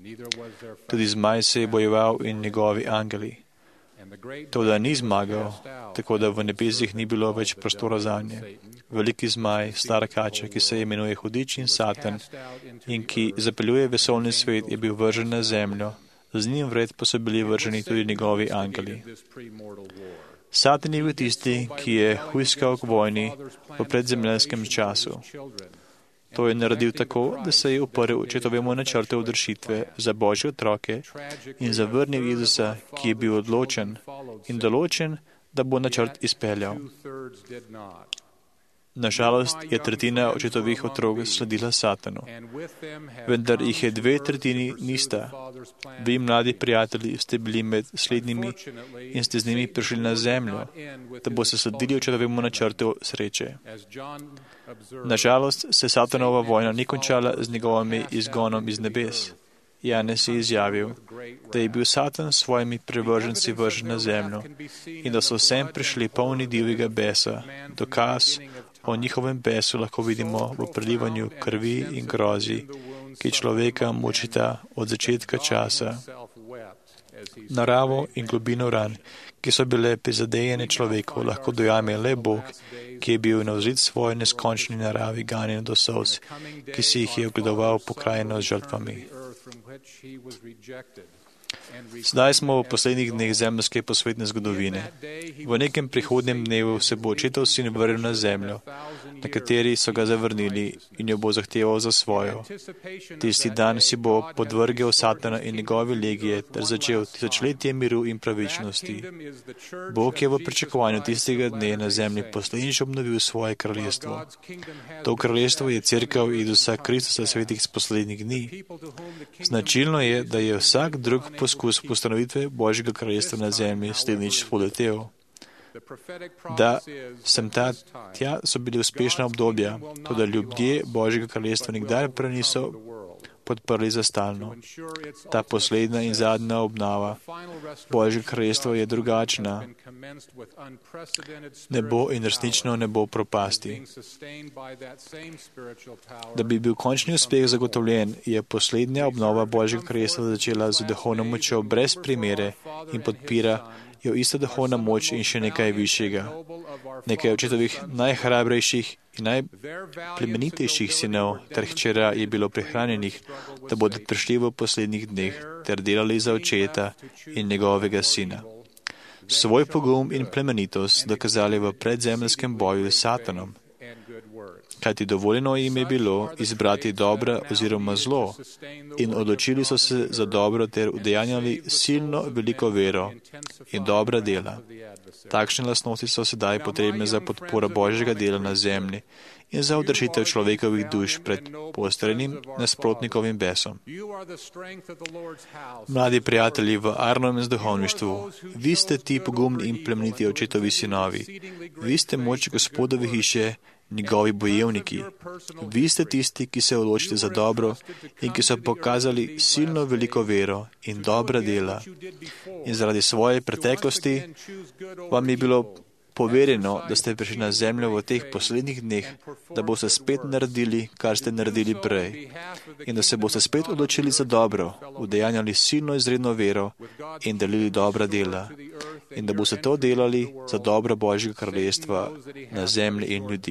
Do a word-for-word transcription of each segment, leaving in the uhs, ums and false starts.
Tudi zmaj se je bojeval in njegovi angeli. Toda ni zmagal, tako da v nebesih ni bilo več prostora zanje. Veliki zmaj, stara kača, ki se imenuje Hudič in Satan in ki zapeljuje vesoljni svet, je bil vržen na zemljo. Z njim vred pa so bili vrženi tudi njegovi angeli. Satan je bil tisti, ki je hujskal k vojni v predzemljenskem času. To je naredil tako, da se je uprl očetovemu načrtu odrešitve za Božje otroke in zavrnil Jezusa, ki je bil odločen in določen, da bo načrt izpeljal. Nažalost je tretjina očetovih otrok sledila Satanu, vendar jih je dve tretjini nista. Vi, mladi prijatelji, ste bili med slednjimi in ste z njimi prišli na zemljo, da boste sledili očetovemu načrtu sreče. Nažalost se Satanova vojna ni končala z njegovim izgonom iz nebes. Janez je izjavil, da je bil Satan s svojimi privrženci vržen na zemljo in da so sem prišli polni divjega besa. Dokaz o njihovem besu lahko vidimo v prelivanju krvi in grozi, ki človeka mučita od začetka časa. Naravo in globino ran, ki so bile prizadejene človeku, lahko dojame le Bog, ki je bil navzid svoje neskončni naravi ganjen do solz, ki si jih je ogledoval pokrajino z žrtvami. Zdaj smo v poslednjih dneh zemljske posvetne zgodovine. V nekem prihodnem dnevu se bo očetov sin vrnil na zemljo, na kateri so ga zavrnili in jo bo zahteval za svojo. Tisti dan si bo podvrgel Satana in njegove legije ter začel tisočletje miru in pravičnosti. Bog je v pričakovanju tistega dne na zemlji posledično obnovil svoje kraljestvo. To kraljestvo je cerkev Jezusa Kristusa svetih z poslednjih dni. Značilno je, da je vsak drug poskus postanovitve Božjega kraljestva na zemlji slednjič spodletel. Da sem ta tja so bili uspešna obdobja, toda ljudje Božjega kraljestva nikdar prej niso podprli za stalno. Ta poslednja in zadnja obnova Božjega kraljestva je drugačna. Ne bo in resnično ne bo propasti. Da bi bil končni uspeh zagotovljen, je poslednja obnova Božjega kraljestva začela z duhovno močjo brez primere in podpira jo ista duhovna moč in še nekaj višjega. Nekaj očetovih najhrabrejših in najplemenitejših sinov ter hčera je bilo prihranjenih, da bodo prišli v poslednjih dneh ter delali za očeta in njegovega sina. Svoj pogum in plemenitost dokazali v predzemljskem boju s Satanom, kajti dovoljeno jim je bilo izbrati dobro oziroma zlo in odločili so se za dobro ter udejanjali silno veliko vero in dobra dela. Takšne lastnosti so sedaj potrebne za podporo Božjega dela na zemlji in za odrešitev človekovih duš pred postrenim nasprotnikovim besom. Mladi prijatelji v Arnovem duhovništvu, vi ste ti pogumni in plemeniti očetovi sinovi. Vi ste moč Gospodove hiše, njegovi bojevniki. Vi ste tisti, ki se odločite za dobro in ki so pokazali silno veliko vero in dobra dela. In zaradi svoje preteklosti vam je bilo poverjeno, da ste prišli na zemljo v teh poslednjih dneh, da boste spet naredili, kar ste naredili prej. In da se boste spet odločili za dobro, udejanjali silno izredno vero in delili dobra dela. In da boste to delali za dobro Božjega kraljestva na zemlji in ljudi.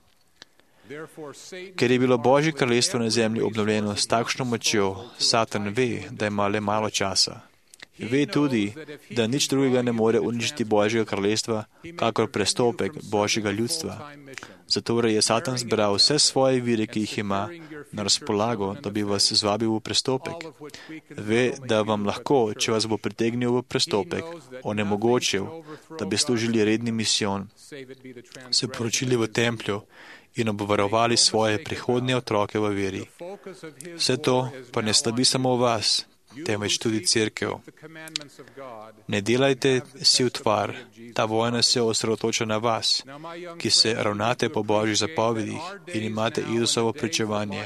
Ker je bilo Božje kraljestvo na zemlji obnovljeno s takšno močjo, Satan ve, da ima le malo časa. Ve tudi, da nič drugega ne more uničiti Božjega kraljestva, kakor prestopek Božjega ljudstva. Zato je Satan zbral vse svoje vire, ki jih ima, na razpolago, da bi vas zvabil v prestopek. Ve, da vam lahko, če vas bo pritegnil v prestopek, onemogočil, da bi služili redni misijon, se poročili v templju in obvarovali svoje prihodnje otroke v veri. Vse to pa ne slabi samo vas, temveč tudi cerkev. Ne delajte si utvar, ta vojna se osredotoča na vas, ki se ravnate po Božjih zapovedih in imate Jezusovo pričevanje.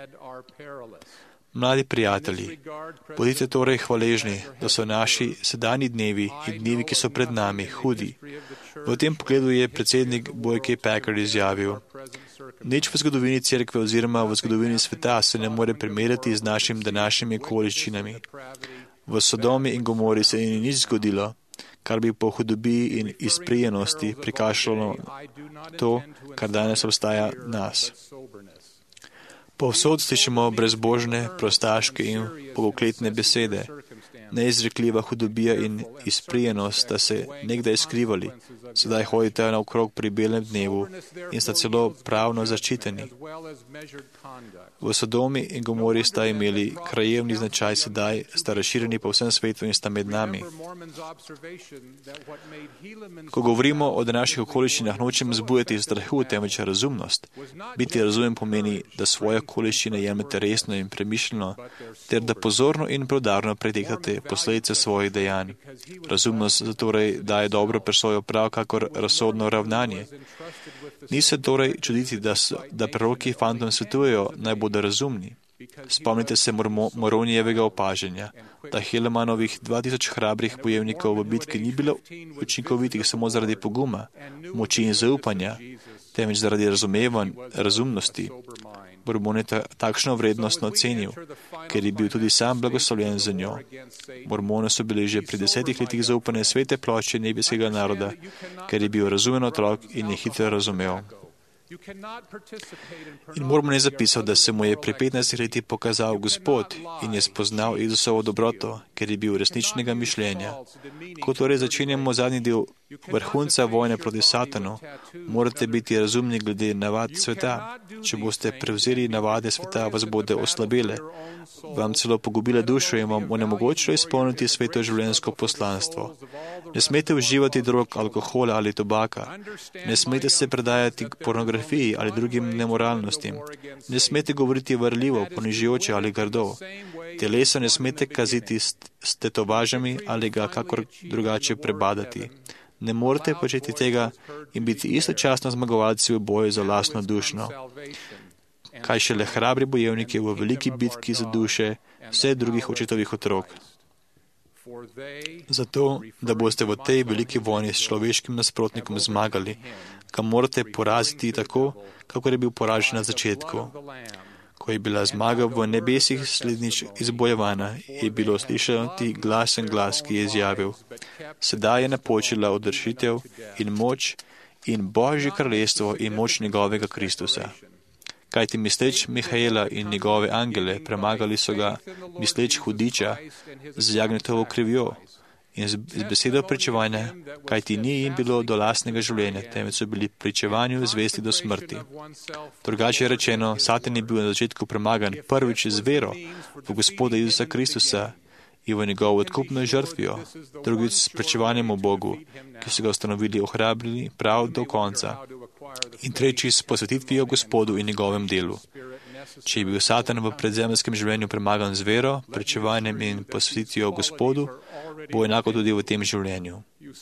Mladi prijatelji, bodite torej hvaležni, da so naši sedanji dnevi in dnevi, ki so pred nami, hudi. V tem pogledu je predsednik Boyke Packer izjavil, Nič v zgodovini cerkve oziroma v zgodovini sveta se ne more primerjati z našim današnjimi okoliščinami. V Sodomi in Gomori se ni nič zgodilo, kar bi po hudobiji in izprijenosti prikašalo to, kar danes obstaja nas. Povsod slišimo brezbožne, prostaške in bogokletne besede. Neizrekljiva hudobija in izprijenost sta se nekdaj skrivali, sedaj hodite naokrog pri belem dnevu in sta celo pravno zaščiteni. V Sodomi in Gomori sta imeli krajevni značaj, sedaj sta razširjeni po vsem svetu in sta med nami. Ko govorimo o današnjih okoliščinah, nočem zbujati strahu, temveč razumnost. Biti razumen pomeni, da svoje okoliščine jemljete resno in premišljeno, ter da pozorno in preudarno pretekate posledice svojih dejanj. Razumnost zatorej daje dobro presojo prav kakor razsodno ravnanje. Ni se torej čuditi, da, so, da proroki fantom svetujejo, naj bodo razumni. Spomnite se Mormo, Moronijevega opaženja, da Helemanovih dva tisoč hrabrih bojevnikov v bitki ni bilo učinkovitih samo zaradi poguma, moči in zaupanja, temveč zaradi razumevanj, razumnosti. Mormon je ta, takšno vrednostno ocenil, ker je bil tudi sam blagoslovljen za njo. Mormoni so bili že pri desetih letih zaupane svete plošče nebeskega naroda, ker je bil razumen otrok in je hitro razumel. In Mormon je zapisal, da se mu je pri petnajstih letih pokazal Gospod in je spoznal Jezusovo dobroto, ker je bil resničnega mišljenja. Ko torej začenjamo zadnji del vrhunca vojne proti Satanu, morate biti razumni glede navad sveta. Če boste prevzeli navade sveta, vas bodo oslabile, vam celo pogubile dušo in vam onemogočilo izpolniti sveto življenjsko poslanstvo. Ne smete uživati drog, alkohola ali tobaka. Ne smete se predajati pornografiji ali drugim nemoralnostim. Ne smete govoriti varljivo, ponižujoče ali grdo. Telesa ne smete kaziti s tetovažami ali ga kakor drugače prebadati. Ne morete početi tega in biti istočasno zmagovalci v boju za lastno dušno. Kaj šele hrabri bojevniki v veliki bitki za duše vse drugih očetovih otrok. Zato, da boste v tej veliki vojni s človeškim nasprotnikom zmagali, ga morate poraziti tako, kako je bil poražen na začetku. Ko je bila zmaga v nebesih slednjič izbojevana, je bilo slišati glasen glas, ki je izjavil: sedaj je napočila odrešitev in moč in Božje kraljestvo in moč njegovega Kristusa. Kajti misleč Mihaela in njegove angele premagali so ga, misleč hudiča, z jagnjetovo krivjo in z besedo pričevanja, kajti ni jim bilo do lastnega življenja, temveč so bili pričevanju zvesti do smrti. Drugače rečeno, Satan je bil na začetku premagan prvič z vero v Gospoda Jezusa Kristusa in v njegovo odkupno žrtvijo, drugič s pričevanjem o Bogu, ki so ga ustanovili ohrabrili prav do konca, in tretjič s posvetitvijo Gospodu in njegovem delu. Če je bil Satan v predzemljskem življenju premagan z vero, pričevanjem in posvetitvijo Gospodu, bo enako tudi v tem življenju.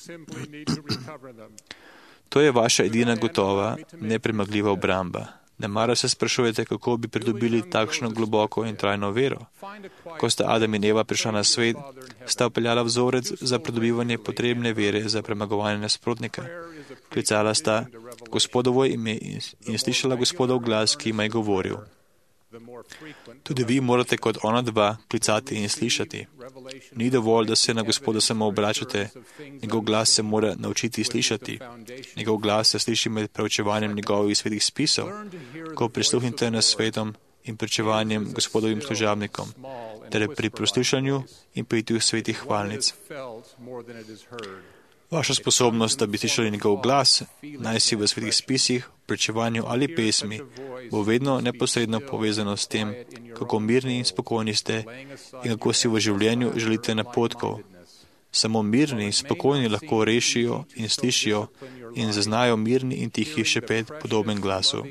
To je vaša edina gotova, nepremagljiva obramba. Ne mara se sprašujete, kako bi pridobili takšno globoko in trajno vero. Ko sta Adam in Eva prišla na svet, sta upeljala vzorec za pridobivanje potrebne vere za premagovanje nasprotnika. Klicala sta Gospodovo ime in slišala Gospodov glas, ki jima je govoril. Tudi vi morate kot ona dva klicati in slišati. Ni dovolj, da se na Gospoda samo obračate, njegov glas se mora naučiti slišati. Njegov glas se sliši med preučevanjem njegovih svetih spisov, ko prisluhnite na svetom in preučevanjem Gospodovim služabnikom, ter pri poslušanju in petju svetih hvalnic. Vaša sposobnost, da bi slišali njegov glas, naj si v svetih spisih, preučevanju ali pesmi, bo vedno neposredno povezano s tem, kako mirni in spokojni ste in kako si v življenju želite napotkov. Samo mirni in spokojni lahko rešijo in slišijo in zaznajo mirni in tihi šepet podoben glasu.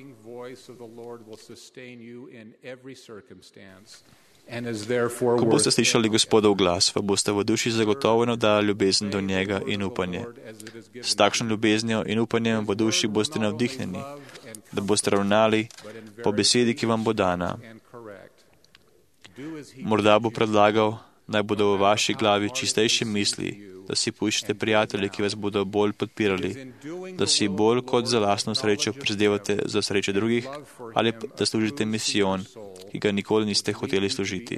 Ko boste slišali Gospodov glas, pa boste v duši zagotovo navdali ljubezen do njega in upanje. S takšno ljubeznijo in upanjem v duši boste navdihnjeni, da boste ravnali po besedi, ki vam bo dana. Morda bo predlagal, naj bodo v vaši glavi čistejše misli, da si poiščete prijatelje, ki vas bodo bolj podpirali, da si bolj kot za lastno srečo prizadevate za sreče drugih ali da služite misijon, ki ga nikoli niste hoteli služiti.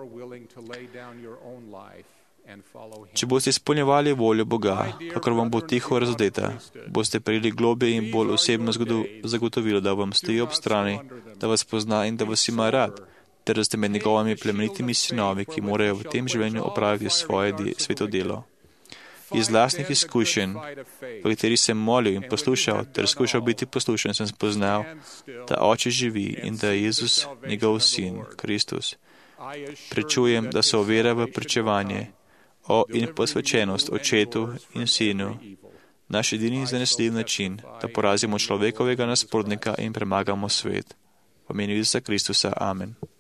Če boste izpolnjevali voljo Boga, kakor vam bo tiho razodeta, boste prejeli globje in bolj osebno zagotovilo, da vam stoji ob strani, da vas pozna in da vas ima rad, ter da ste med njegovimi plemenitimi sinovi, ki morajo v tem življenju opraviti svoje de, sveto delo. Iz lastnih izkušenj, v katerih sem molil in poslušal, ter skušal biti poslušen, sem spoznal, da Oče živi in da je Jezus njegov sin, Kristus. Prečujem, da so vera v pričevanje o in posvečenost Očetu in Sinu, naš edini zanesljiv način, da porazimo človekovega nasprotnika in premagamo svet. V imenu Jezusa Kristusa. Amen.